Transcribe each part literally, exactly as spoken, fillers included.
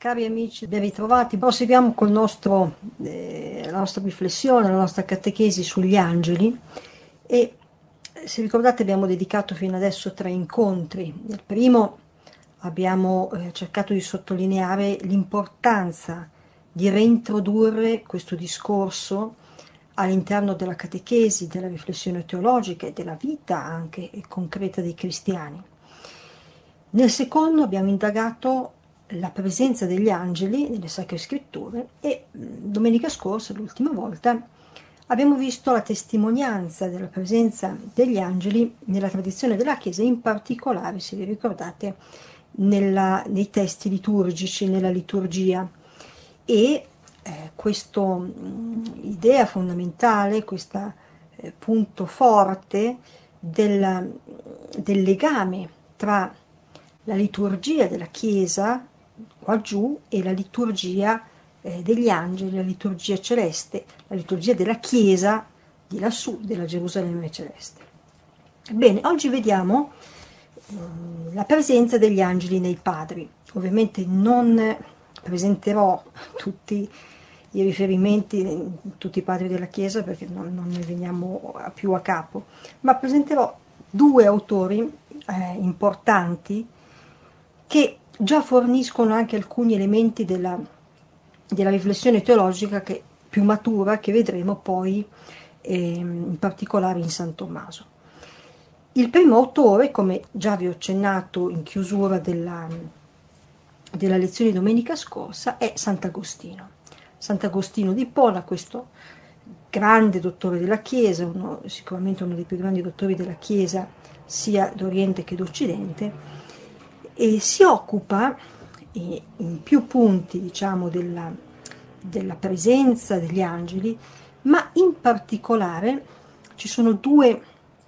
Cari amici, ben ritrovati. Proseguiamo col nostro, eh, la nostra riflessione, la nostra catechesi sugli angeli e se ricordate abbiamo dedicato fino adesso tre incontri. Nel primo abbiamo eh, cercato di sottolineare l'importanza di reintrodurre questo discorso all'interno della catechesi, della riflessione teologica e della vita anche concreta dei cristiani. Nel secondo abbiamo indagato la presenza degli angeli nelle Sacre Scritture e domenica scorsa, l'ultima volta, abbiamo visto la testimonianza della presenza degli angeli nella tradizione della Chiesa, in particolare, se vi ricordate, nella, nei testi liturgici, nella liturgia. E eh, questa idea fondamentale, questo eh, punto forte del, del legame tra la liturgia della Chiesa qua giù e la liturgia eh, degli angeli, la liturgia celeste, la liturgia della Chiesa di lassù, della Gerusalemme celeste. Bene, oggi vediamo um, la presenza degli angeli nei padri. Ovviamente non presenterò tutti i riferimenti, tutti i padri della Chiesa, perché non, non ne veniamo più a capo, ma presenterò due autori eh, importanti che già forniscono anche alcuni elementi della, della riflessione teologica che, più matura, che vedremo poi eh, in particolare in San Tommaso. Il primo autore, come già vi ho accennato in chiusura della, della lezione di domenica scorsa, è Sant'Agostino. Sant'Agostino di Ippona, questo grande dottore della Chiesa, uno, sicuramente uno dei più grandi dottori della Chiesa sia d'Oriente che d'Occidente, e si occupa eh, in più punti, diciamo, della, della presenza degli angeli, ma in particolare ci sono due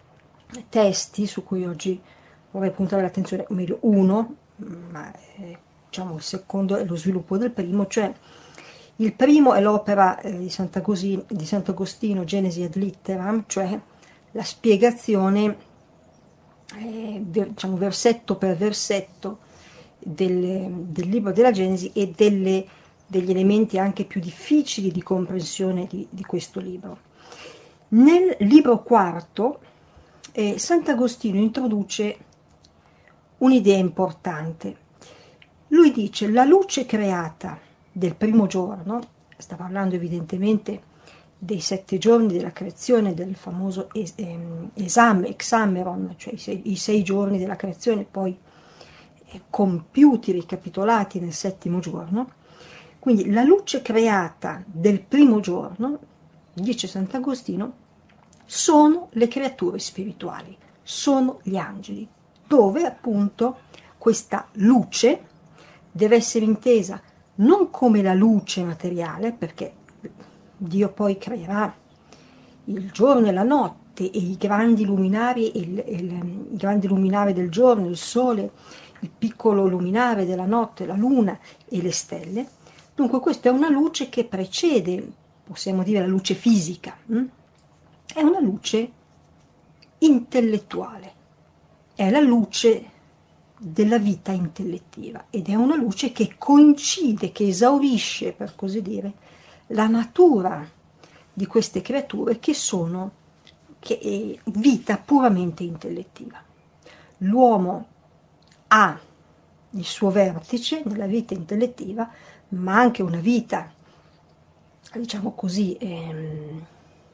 testi su cui oggi vorrei puntare l'attenzione, o meglio uno, ma eh, diciamo il secondo è lo sviluppo del primo, cioè il primo è l'opera eh, di Sant'Agostino, di Sant'Agostino, Genesi ad litteram, cioè la spiegazione Eh, diciamo versetto per versetto del, del libro della Genesi e delle, degli elementi anche più difficili di comprensione di, di questo libro. Nel libro quarto eh, Sant'Agostino introduce un'idea importante. Lui dice: la luce creata del primo giorno, sta parlando evidentemente dei sette giorni della creazione, del famoso es, ehm, esame, exameron, cioè i sei, i sei giorni della creazione poi eh, compiuti, ricapitolati nel settimo giorno. Quindi la luce creata del primo giorno, dice Sant'Agostino, sono le creature spirituali, sono gli angeli, dove appunto questa luce deve essere intesa non come la luce materiale, perché Dio poi creerà il giorno e la notte e i grandi luminari, il, il, il grande luminare del giorno, il sole, il piccolo luminare della notte, la luna e le stelle. Dunque questa è una luce che precede, possiamo dire, la luce fisica, hm? È una luce intellettuale, è la luce della vita intellettiva ed è una luce che coincide, che esaurisce, per così dire, la natura di queste creature che sono che è vita puramente intellettiva. L'uomo ha il suo vertice nella vita intellettiva, ma anche una vita, diciamo così, ehm,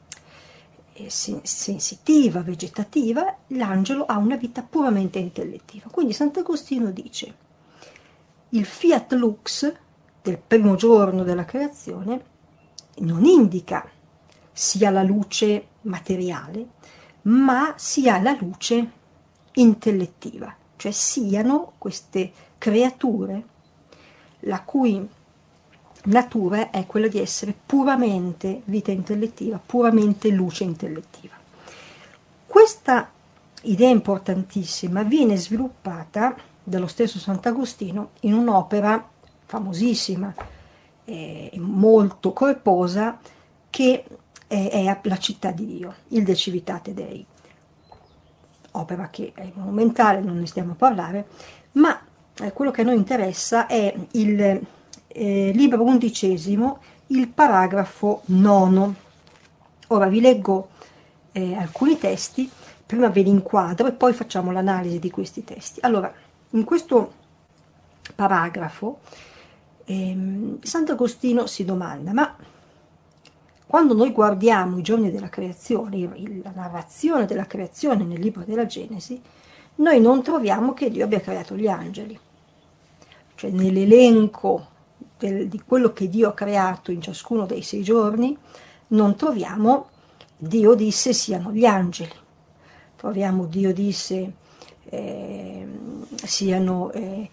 sensitiva, vegetativa. L'angelo ha una vita puramente intellettiva. Quindi Sant'Agostino dice: il fiat lux del primo giorno della creazione non indica sia la luce materiale, ma sia la luce intellettiva, cioè siano queste creature la cui natura è quella di essere puramente vita intellettiva, puramente luce intellettiva. Questa idea importantissima viene sviluppata dallo stesso Sant'Agostino in un'opera famosissima e molto corposa che è, è La città di Dio, il De Civitate Dei, opera che è monumentale, non ne stiamo a parlare, ma eh, quello che a noi interessa è il eh, libro undicesimo, il paragrafo nono. Ora vi leggo eh, alcuni testi, prima ve li inquadro e poi facciamo l'analisi di questi testi. Allora, in questo paragrafo ehm, Sant'Agostino si domanda, ma quando noi guardiamo i giorni della creazione, il, la narrazione della creazione nel libro della Genesi, noi non troviamo che Dio abbia creato gli angeli. Cioè nell'elenco del, di quello che Dio ha creato in ciascuno dei sei giorni, non troviamo Dio disse siano gli angeli. Troviamo Dio disse eh, siano eh,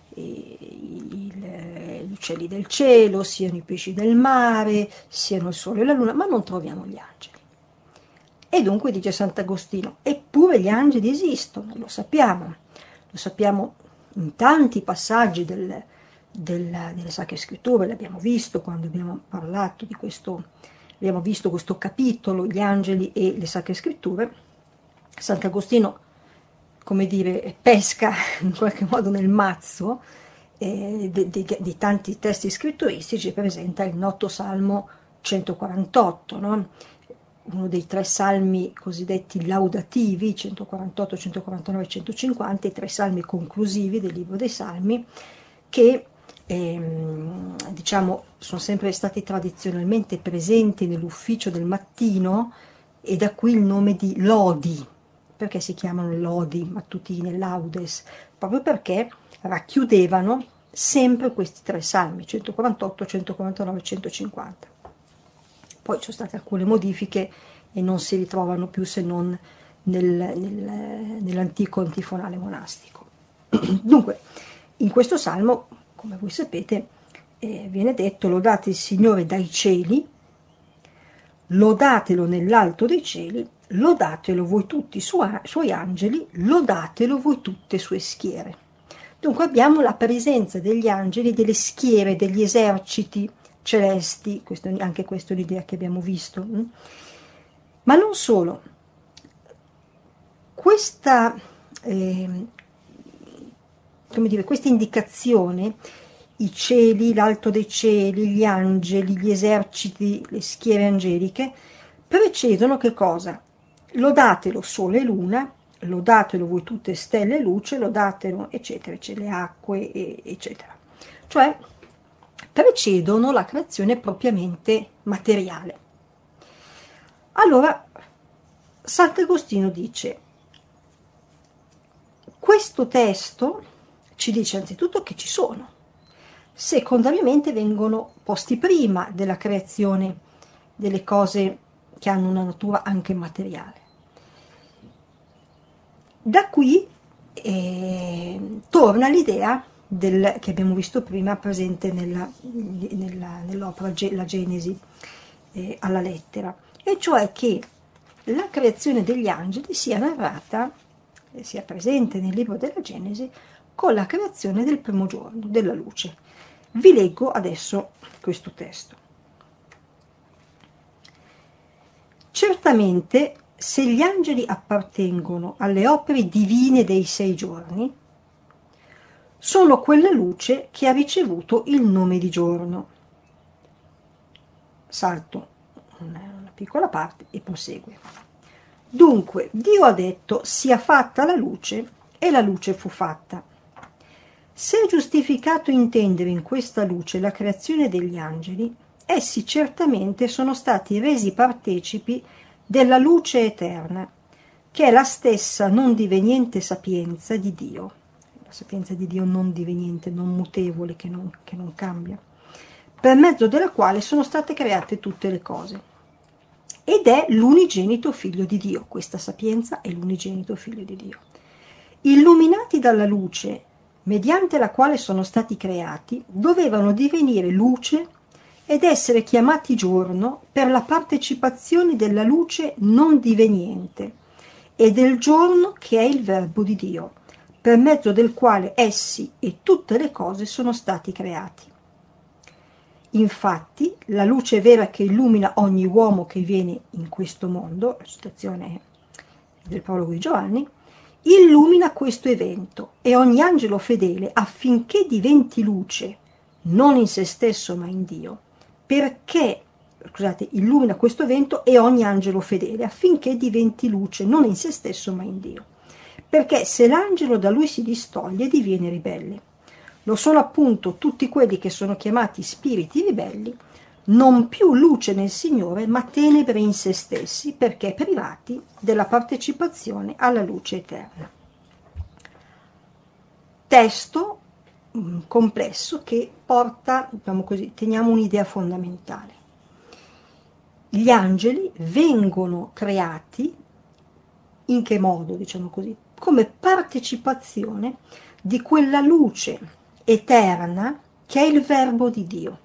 i, gli uccelli del cielo, siano i pesci del mare, siano il sole e la luna, ma non troviamo gli angeli. E dunque dice Sant'Agostino, eppure gli angeli esistono, lo sappiamo, lo sappiamo in tanti passaggi del, del, delle Sacre Scritture, l'abbiamo visto quando abbiamo parlato di questo, abbiamo visto questo capitolo, gli angeli e le Sacre Scritture. Sant'Agostino, come dire, pesca in qualche modo nel mazzo eh, di tanti testi scritturistici, presenta il noto Salmo centoquarantotto, no? Uno dei tre salmi cosiddetti laudativi, centoquarantotto, centoquarantanove e centocinquanta, i tre salmi conclusivi del libro dei Salmi, che ehm, diciamo sono sempre stati tradizionalmente presenti nell'ufficio del mattino, e da qui il nome di lodi. Perché si chiamano lodi mattutine, laudes? Proprio perché racchiudevano sempre questi tre salmi, centoquarantotto, centoquarantanove e centocinquanta. Poi ci sono state alcune modifiche e non si ritrovano più se non nel, nel, nell'antico antifonale monastico. Dunque, in questo salmo, come voi sapete, eh, viene detto: lodate il Signore dai cieli, lodatelo nell'alto dei cieli, lodatelo voi tutti i suoi, suoi angeli, lodatelo voi tutte sue schiere. Dunque abbiamo la presenza degli angeli, delle schiere, degli eserciti celesti, questo, anche questa è l'idea che abbiamo visto. Ma non solo, questa, eh, come dire, questa indicazione, i cieli, l'alto dei cieli, gli angeli, gli eserciti, le schiere angeliche, precedono che cosa? Lodatelo sole e luna, lodatelo voi tutte stelle e luce, lodatelo eccetera, eccetera, le acque eccetera. Cioè precedono la creazione propriamente materiale. Allora Sant'Agostino dice, questo testo ci dice anzitutto che ci sono, secondariamente vengono posti prima della creazione delle cose che hanno una natura anche materiale. Da qui eh, torna l'idea del, che abbiamo visto prima, presente nella, nella, nell'opera La Genesi eh, alla lettera, e cioè che la creazione degli angeli sia narrata, eh, sia presente nel libro della Genesi, con la creazione del primo giorno, della luce. Vi leggo adesso questo testo. Certamente, se gli angeli appartengono alle opere divine dei sei giorni, sono quella luce che ha ricevuto il nome di giorno. Salto una, una piccola parte e prosegue. Dunque, Dio ha detto, sia fatta la luce, e la luce fu fatta. Se è giustificato intendere in questa luce la creazione degli angeli, essi certamente sono stati resi partecipi della luce eterna, che è la stessa non diveniente sapienza di Dio, la sapienza di Dio non diveniente, non mutevole, che non, che non cambia, per mezzo della quale sono state create tutte le cose. Ed è l'unigenito figlio di Dio, questa sapienza è l'unigenito figlio di Dio. Illuminati dalla luce, mediante la quale sono stati creati, dovevano divenire luce ed essere chiamati giorno per la partecipazione della luce non diveniente e del giorno che è il Verbo di Dio, per mezzo del quale essi e tutte le cose sono stati creati. Infatti, la luce vera che illumina ogni uomo che viene in questo mondo, la citazione del prologo di Giovanni, illumina questo evento e ogni angelo fedele affinché diventi luce non in se stesso ma in Dio, perché, scusate, illumina questo evento e ogni angelo fedele, affinché diventi luce non in se stesso ma in Dio. Perché se l'angelo da lui si distoglie, diviene ribelle. Lo sono appunto tutti quelli che sono chiamati spiriti ribelli, non più luce nel Signore, ma tenebre in se stessi, perché privati della partecipazione alla luce eterna. Testo mh, complesso che porta, diciamo così, teniamo un'idea fondamentale. Gli angeli vengono creati, in che modo, diciamo così, come partecipazione di quella luce eterna che è il Verbo di Dio.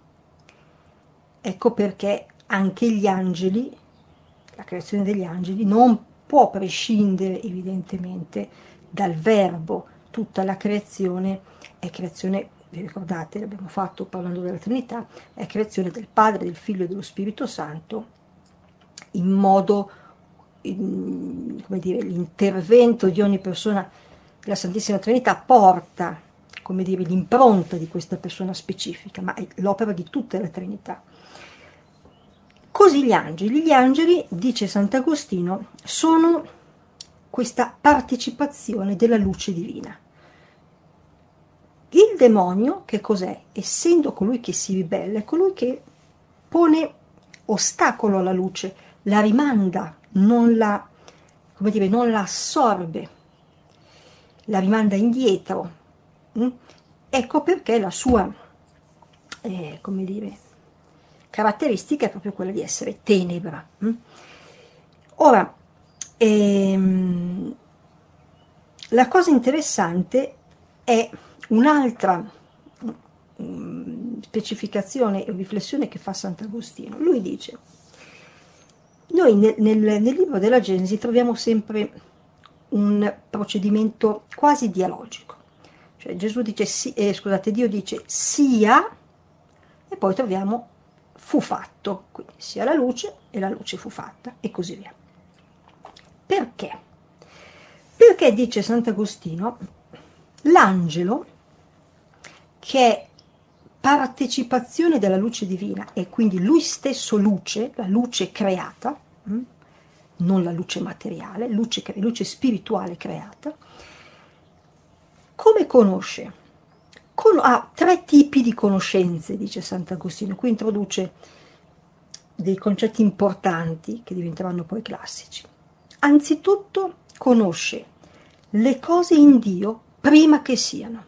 Ecco perché anche gli angeli, la creazione degli angeli, non può prescindere evidentemente dal Verbo. Tutta la creazione è creazione, vi ricordate, l'abbiamo fatto parlando della Trinità, è creazione del Padre, del Figlio e dello Spirito Santo, in modo, in, come dire, l'intervento di ogni persona della Santissima Trinità porta, come dire, l'impronta di questa persona specifica, ma è l'opera di tutta la Trinità. Così gli angeli, gli angeli, dice Sant'Agostino, sono questa partecipazione della luce divina. Il demonio, che cos'è? Essendo colui che si ribella, è colui che pone ostacolo alla luce, la rimanda, non la, come dire, non la assorbe, la rimanda indietro. Mm? Ecco perché la sua, eh, come dire, caratteristica è proprio quella di essere tenebra. Mm? Ora, ehm, la cosa interessante è un'altra um, specificazione e riflessione che fa Sant'Agostino. Lui dice, noi nel, nel, nel libro della Genesi troviamo sempre un procedimento quasi dialogico. Cioè Gesù dice, sì, eh, scusate, Dio dice sia, e poi troviamo fu fatto, quindi sia la luce e la luce fu fatta, e così via. Perché? Perché, dice Sant'Agostino, l'angelo, che è partecipazione della luce divina, e quindi lui stesso luce, la luce creata, non la luce materiale, luce, luce spirituale creata, come conosce? Con, ha tre tipi di conoscenze, dice Sant'Agostino. Qui introduce dei concetti importanti che diventeranno poi classici. Anzitutto conosce le cose in Dio prima che siano.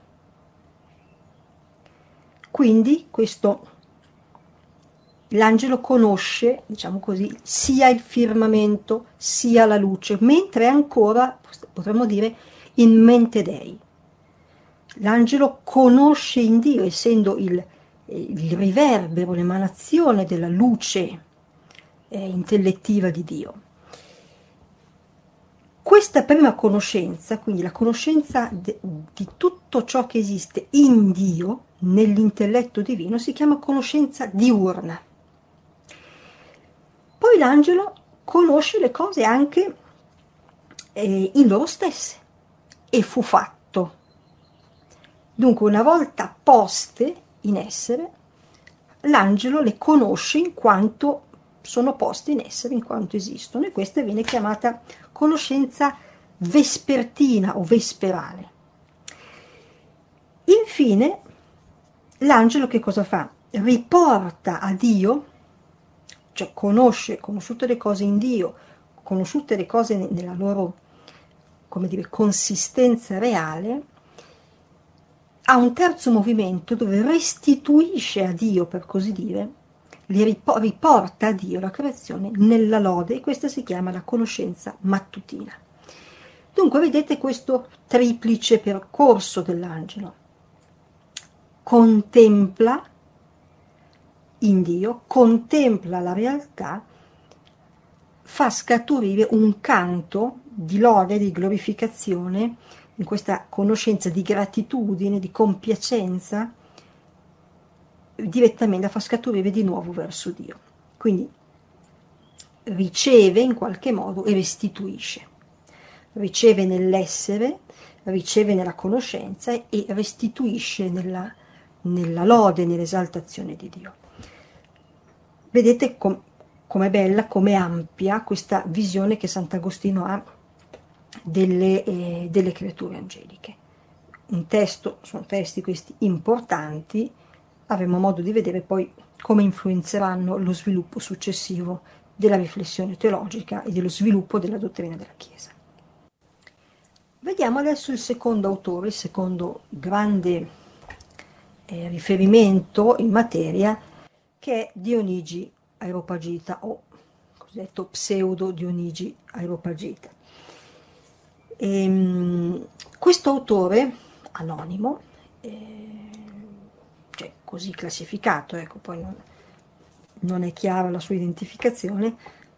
Quindi questo l'angelo conosce, diciamo così, sia il firmamento sia la luce, mentre è ancora, potremmo dire, in mente Dei. L'angelo conosce in Dio, essendo il, il riverbero, l'emanazione della luce eh, intellettiva di Dio. Questa prima conoscenza, quindi la conoscenza de, di tutto ciò che esiste in Dio, nell'intelletto divino, si chiama conoscenza diurna. Poi l'angelo conosce le cose anche eh, in loro stesse, e fu fatto. Dunque, una volta poste in essere, l'angelo le conosce in quanto sono poste in essere, in quanto esistono, e questa viene chiamata conoscenza vespertina o vesperale. Infine, l'angelo che cosa fa? Riporta a Dio, cioè conosce, conosciute le cose in Dio, conosciute le cose nella loro, come dire, consistenza reale, ha un terzo movimento dove restituisce a Dio, per così dire, li riporta a Dio la creazione nella lode, e questa si chiama la conoscenza mattutina. Dunque vedete questo triplice percorso dell'angelo: contempla in Dio, contempla la realtà, fa scaturire un canto di lode, di glorificazione, in questa conoscenza di gratitudine, di compiacenza, direttamente la fa scaturire di nuovo verso Dio. Quindi riceve in qualche modo e restituisce. Riceve nell'essere, riceve nella conoscenza e restituisce nella, nella lode, nell'esaltazione di Dio. Vedete com com'è bella, com'è ampia questa visione che Sant'Agostino ha delle, eh, delle creature angeliche. Un testo, sono testi questi importanti, avremo modo di vedere poi come influenzeranno lo sviluppo successivo della riflessione teologica e dello sviluppo della dottrina della Chiesa. Vediamo adesso il secondo autore, il secondo grande eh, riferimento in materia, che è Dionigi Areopagita, o cosiddetto pseudo Dionigi Areopagita. Ehm, questo autore anonimo, eh, cioè così classificato, ecco, poi non, non è chiara la sua identificazione,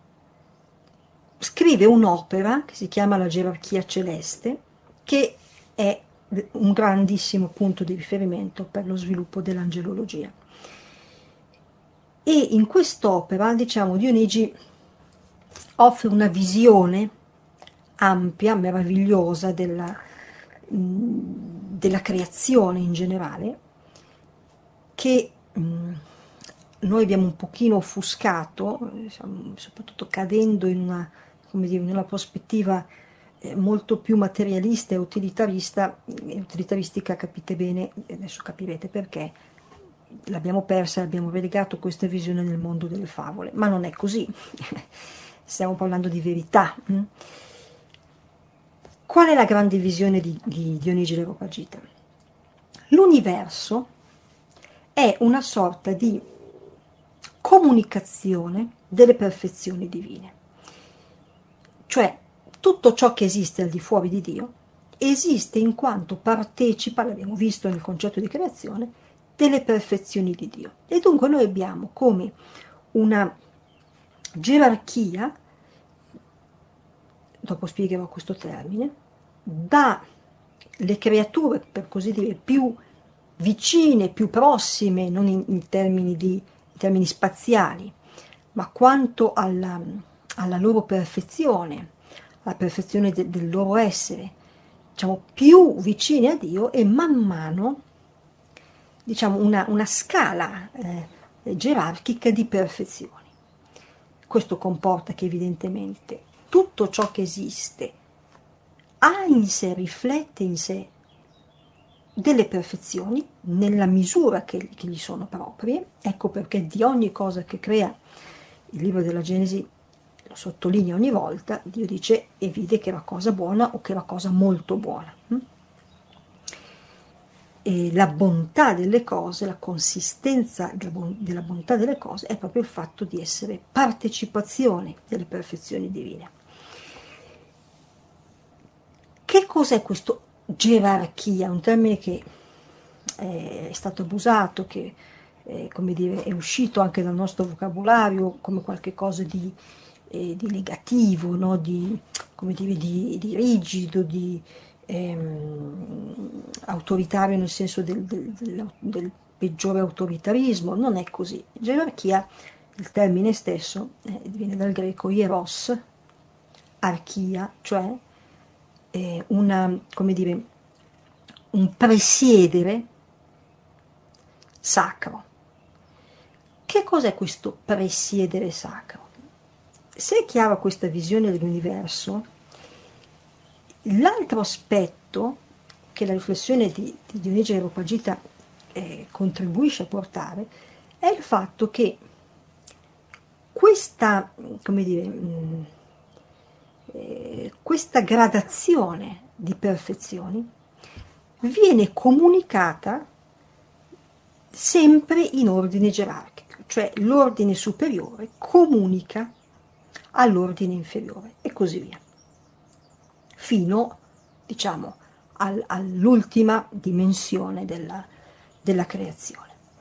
scrive un'opera che si chiama La Gerarchia Celeste, che è un grandissimo punto di riferimento per lo sviluppo dell'angelologia. E in quest'opera, diciamo, Dionigi offre una visione ampia, meravigliosa della, della creazione in generale, che mh, noi abbiamo un pochino offuscato, diciamo, soprattutto cadendo in una, come dire, in una prospettiva eh, molto più materialista e utilitarista, e utilitaristica, capite bene, adesso capirete perché, l'abbiamo persa, abbiamo relegato questa visione nel mondo delle favole, ma non è così, stiamo parlando di verità. Hm? Qual è la grande visione di, di Dionigi l'Areopagita? L'universo è una sorta di comunicazione delle perfezioni divine, cioè tutto ciò che esiste al di fuori di Dio esiste in quanto partecipa, l'abbiamo visto nel concetto di creazione, delle perfezioni di Dio. E dunque noi abbiamo come una gerarchia, dopo spiegherò questo termine, dalle creature, per così dire, più vicine, più prossime, non in, in, termini, di, in termini spaziali, ma quanto alla, alla loro perfezione, alla perfezione de, del loro essere, diciamo, più vicine a Dio, e man mano, diciamo, una, una scala eh, gerarchica di perfezioni. Questo comporta che evidentemente tutto ciò che esiste ha in sé, riflette in sé delle perfezioni nella misura che, che gli sono proprie. Ecco perché di ogni cosa che crea, il libro della Genesi lo sottolinea ogni volta, Dio dice e vide che era cosa buona o che era cosa molto buona. E la bontà delle cose, la consistenza della bontà delle cose è proprio il fatto di essere partecipazione delle perfezioni divine. Che cos'è questo gerarchia? Un termine che è stato abusato, che è, come dire, è uscito anche dal nostro vocabolario come qualche cosa di, eh, di negativo, no? di, come dire, di, di rigido, di ehm, autoritario nel senso del, del, del, del peggiore autoritarismo. Non è così. Gerarchia, il termine stesso, eh, viene dal greco hieros, archia, cioè eh, una, come dire, un presiedere sacro. Che cos'è questo presiedere sacro? Se è chiara questa visione dell'universo, l'altro aspetto che la riflessione di, di Dionigi Areopagita eh, contribuisce a portare è il fatto che questa, come dire, mh, eh, questa gradazione di perfezioni viene comunicata sempre in ordine gerarchico, cioè l'ordine superiore comunica all'ordine inferiore e così via, fino, diciamo, al, all'ultima dimensione della, della creazione.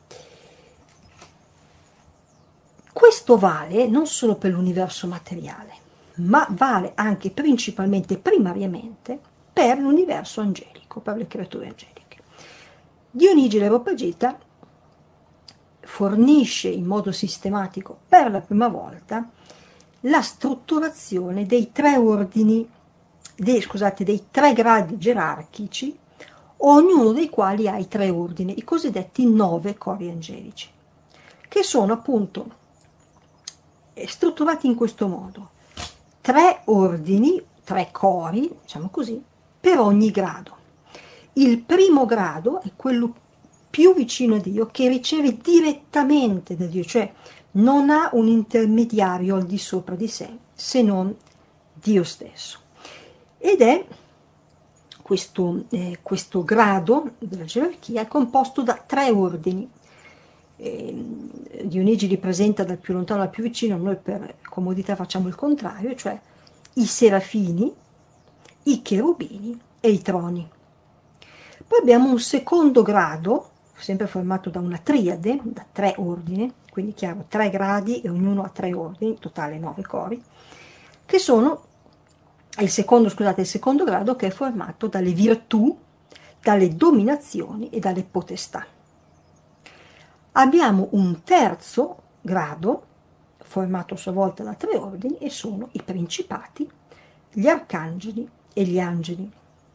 Questo vale non solo per l'universo materiale, ma vale anche principalmente, primariamente, per l'universo angelico, per le creature angeliche. Dionigi l'Areopagita fornisce in modo sistematico per la prima volta la strutturazione dei tre ordini, dei, scusate, dei tre gradi gerarchici ognuno dei quali ha i tre ordini, i cosiddetti nove cori angelici, che sono appunto strutturati in questo modo: tre ordini, tre cori, diciamo così, per ogni grado. Il primo grado è quello più vicino a Dio, che riceve direttamente da Dio, cioè non ha un intermediario al di sopra di sé, se non Dio stesso. Ed è questo, eh, questo grado della gerarchia è composto da tre ordini. Eh, Dionigi li presenta dal più lontano al più vicino, noi per comodità facciamo il contrario, cioè i serafini, i cherubini e i troni. Poi abbiamo un secondo grado, sempre formato da una triade, da tre ordini, quindi chiaro, tre gradi e ognuno ha tre ordini, in totale nove cori, che sono il secondo, scusate, il secondo grado, che è formato dalle virtù, dalle dominazioni e dalle potestà. Abbiamo un terzo grado, formato a sua volta da tre ordini, e sono i principati, gli arcangeli e gli angeli.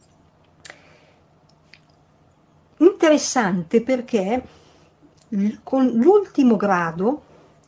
Interessante perché con l'ultimo grado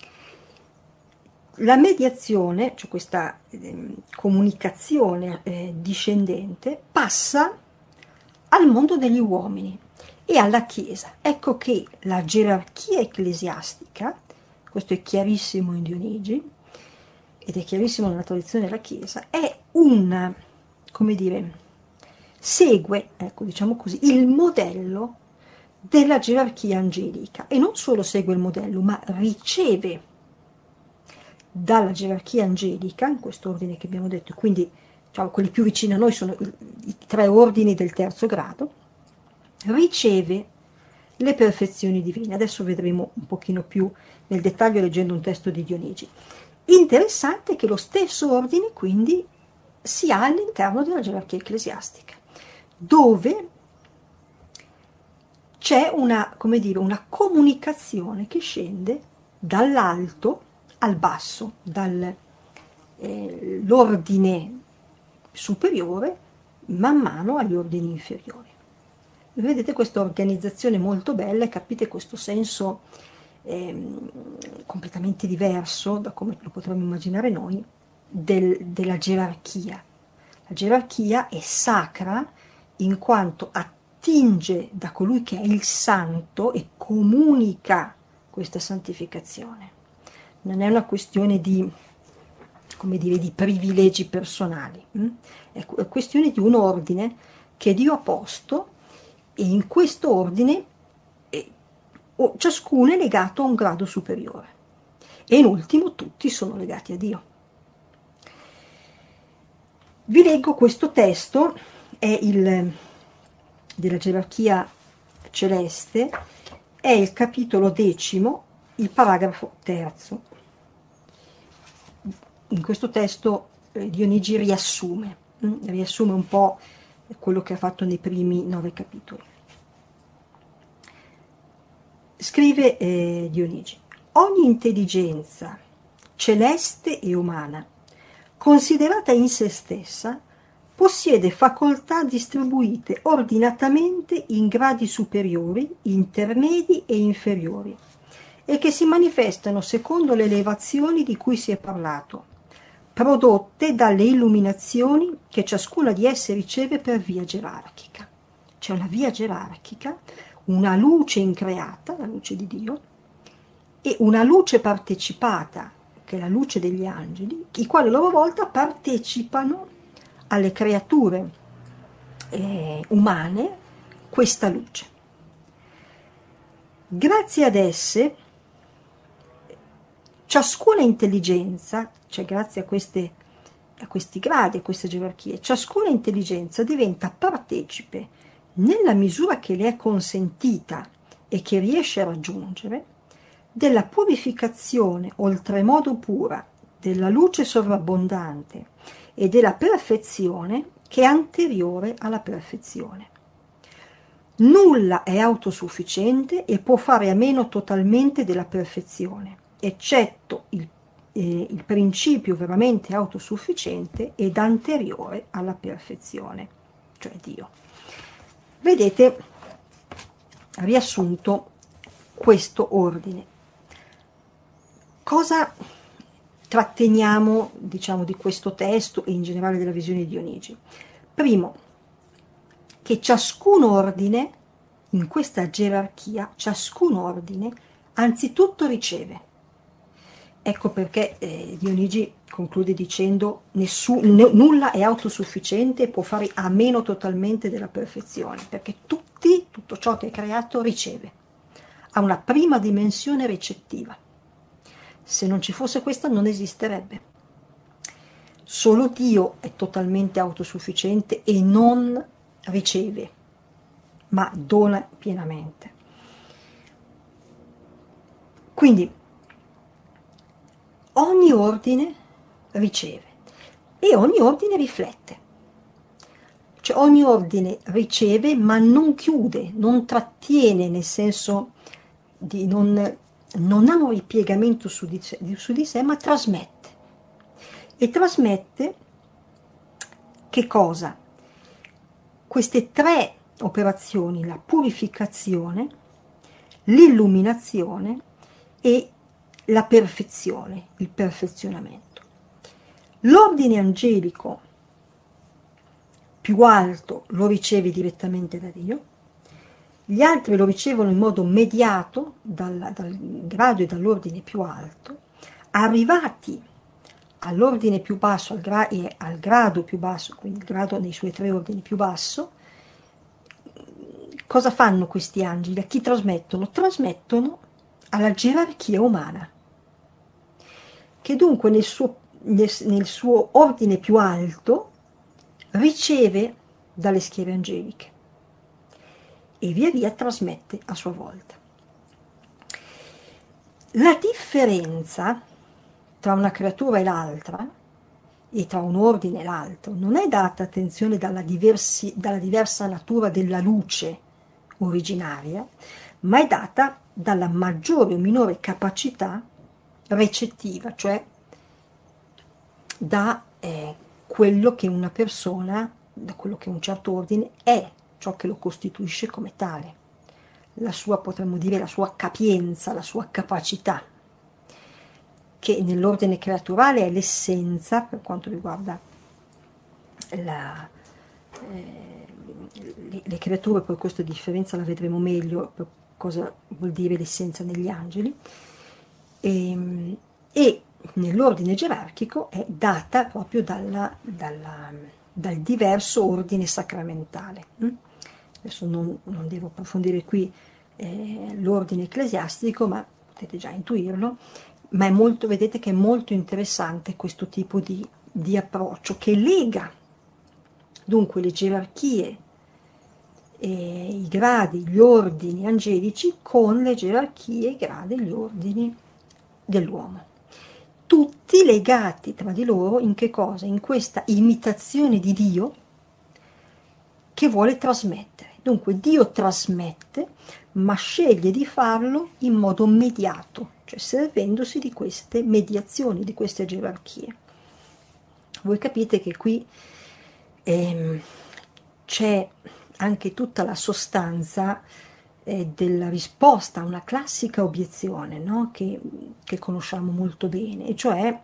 la mediazione, cioè questa eh, comunicazione eh, discendente, passa al mondo degli uomini e alla Chiesa. Ecco che la gerarchia ecclesiastica, questo è chiarissimo in Dionigi ed è chiarissimo nella tradizione della Chiesa, è un, come dire, segue, ecco, diciamo così, il modello della gerarchia angelica, e non solo segue il modello, ma riceve dalla gerarchia angelica, in questo ordine che abbiamo detto, quindi diciamo, quelli più vicini a noi sono i, i tre ordini del terzo grado, riceve le perfezioni divine. Adesso vedremo un pochino più nel dettaglio leggendo un testo di Dionigi. Interessante che lo stesso ordine quindi si ha all'interno della gerarchia ecclesiastica, dove c'è una, come dire, una comunicazione che scende dall'alto al basso, dall'ordine eh, superiore man mano agli ordini inferiori. Vedete questa organizzazione molto bella e capite questo senso eh, completamente diverso da come lo potremmo immaginare noi del, della gerarchia. La gerarchia è sacra in quanto attinge da colui che è il santo e comunica questa santificazione. Non è una questione di, come dire, di privilegi personali, hm? È questione di un ordine che Dio ha posto, e in questo ordine eh, ciascuno è legato a un grado superiore, e in ultimo tutti sono legati a Dio. Vi leggo questo testo, è il della gerarchia celeste, è il capitolo decimo, il paragrafo terzo. In questo testo eh, Dionigi riassume, hm? riassume un po' quello che ha fatto nei primi nove capitoli. Scrive eh, Dionigi: ogni intelligenza celeste e umana, considerata in se stessa, possiede facoltà distribuite ordinatamente in gradi superiori, intermedi e inferiori, e che si manifestano secondo le elevazioni di cui si è parlato, prodotte dalle illuminazioni che ciascuna di esse riceve per via gerarchica. C'è una via gerarchica, una luce increata, la luce di Dio, e una luce partecipata, che è la luce degli angeli, i quali a loro volta partecipano alle creature eh, umane questa luce. Grazie ad esse, ciascuna intelligenza, cioè grazie a, queste, a questi gradi, a queste gerarchie, ciascuna intelligenza diventa partecipe, nella misura che le è consentita e che riesce a raggiungere, della purificazione oltremodo pura, della luce sovrabbondante e della perfezione che è anteriore alla perfezione. Nulla è autosufficiente e può fare a meno totalmente della perfezione, eccetto il, eh, il principio veramente autosufficiente ed anteriore alla perfezione, cioè Dio. vedete riassunto questo ordine. Cosa tratteniamo, diciamo, di questo testo e in generale della visione di Dionigi? Primo, che ciascun ordine, in questa gerarchia, ciascun ordine anzitutto riceve. Ecco perché eh, Dionigi conclude dicendo nessun, nulla è autosufficiente e può fare a meno totalmente della perfezione, perché tutti, tutto ciò che è creato riceve, ha una prima dimensione recettiva. Se non ci fosse questa non esisterebbe. Solo Dio è totalmente autosufficiente e non riceve, ma dona pienamente. Quindi ogni ordine riceve e ogni ordine riflette. Cioè ogni ordine riceve ma non chiude, non trattiene, nel senso di non, non ha un ripiegamento su di, sé, su di sé, ma trasmette. E trasmette che cosa? Queste tre operazioni, la purificazione, l'illuminazione e la perfezione, il perfezionamento. L'ordine angelico più alto lo riceve direttamente da Dio, gli altri lo ricevono in modo mediato dal, dal grado e dall'ordine più alto, arrivati all'ordine più basso al gra e al grado più basso, quindi il grado nei suoi tre ordini più basso. Cosa fanno questi angeli? A chi trasmettono? Trasmettono alla gerarchia umana, che dunque nel suo, nel, nel suo ordine più alto riceve dalle schiere angeliche e via via trasmette a sua volta. La differenza tra una creatura e l'altra, e tra un ordine e l'altro, non è data, attenzione, dalla, diversi, dalla diversa natura della luce originaria, ma è data dalla maggiore o minore capacità recettiva, cioè da eh, quello che una persona, da quello che un certo ordine è, ciò che lo costituisce come tale, la sua, potremmo dire, la sua capienza, la sua capacità, che nell'ordine creaturale è l'essenza, per quanto riguarda la, eh, le, le creature, poi questa differenza la vedremo meglio, per cosa vuol dire l'essenza negli angeli, e, e nell'ordine gerarchico è data proprio dalla, dalla, dal diverso ordine sacramentale. Adesso non, non devo approfondire qui eh, l'ordine ecclesiastico, ma potete già intuirlo, ma è molto, vedete che è molto interessante questo tipo di, di approccio che lega dunque le gerarchie, e i gradi, gli ordini angelici con le gerarchie, i gradi, gli ordini dell'uomo. Tutti legati tra di loro in che cosa? In questa imitazione di Dio che vuole trasmettere. Dunque Dio trasmette, ma sceglie di farlo in modo mediato, cioè servendosi di queste mediazioni, di queste gerarchie. Voi capite che qui ehm, c'è anche tutta la sostanza eh, della risposta a una classica obiezione, no? che, che conosciamo molto bene, e cioè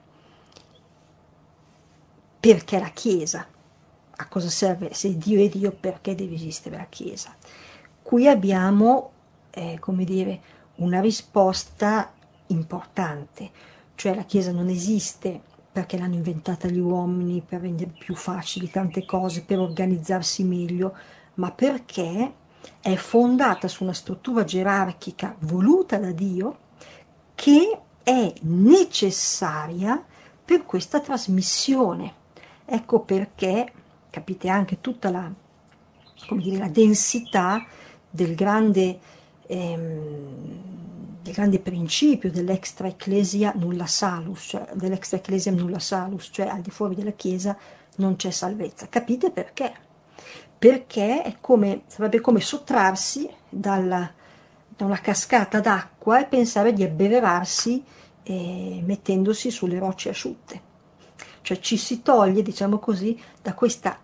perché la Chiesa? A cosa serve? Se Dio è Dio, perché deve esistere la Chiesa? Qui abbiamo, eh, come dire, una risposta importante, cioè la Chiesa non esiste perché l'hanno inventata gli uomini per rendere più facili tante cose, per organizzarsi meglio, ma perché è fondata su una struttura gerarchica voluta da Dio che è necessaria per questa trasmissione. Ecco perché capite anche tutta la, come dire, la densità del grande, ehm, del grande principio dell'extra ecclesia nulla salus, cioè dell'extra ecclesia nulla salus, cioè al di fuori della Chiesa non c'è salvezza. Capite perché? Perché è come, sarebbe come sottrarsi dalla, da una cascata d'acqua e pensare di abbeverarsi eh, mettendosi sulle rocce asciutte. Cioè ci si toglie, diciamo così, da questa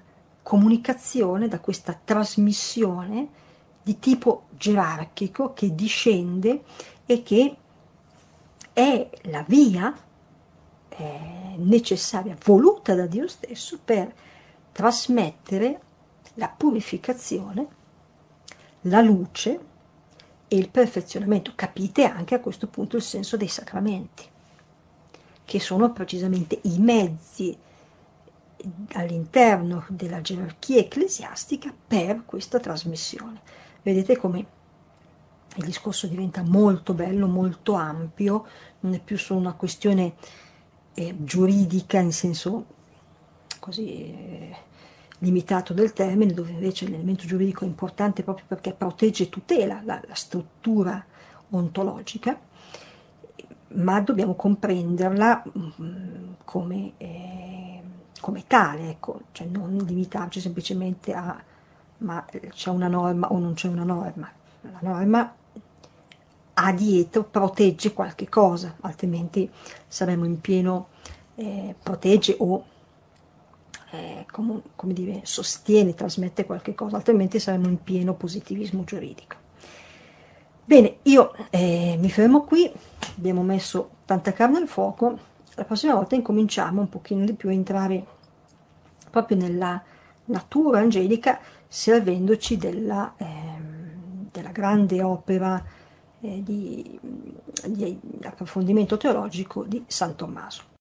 comunicazione, da questa trasmissione di tipo gerarchico che discende e che è la via eh, necessaria, voluta da Dio stesso per trasmettere la purificazione, la luce e il perfezionamento. Capite anche a questo punto il senso dei sacramenti, che sono precisamente i mezzi all'interno della gerarchia ecclesiastica per questa trasmissione. Vedete come il discorso diventa molto bello, molto ampio, non è più solo una questione eh, giuridica in senso così eh, limitato del termine, dove invece l'elemento giuridico è importante proprio perché protegge e tutela la, la struttura ontologica, ma dobbiamo comprenderla mm, come, eh, come tale, ecco, cioè non limitarci semplicemente a ma c'è una norma o non c'è una norma. La norma ha dietro, protegge qualche cosa, altrimenti saremo in pieno, eh, protegge o eh, com come dire, sostiene, trasmette qualche cosa, altrimenti saremo in pieno positivismo giuridico. Bene, io eh, mi fermo qui, abbiamo messo tanta carne al fuoco, la prossima volta incominciamo un pochino di più a entrare proprio nella natura angelica, servendoci della, ehm, della grande opera eh, di, di approfondimento teologico di San Tommaso.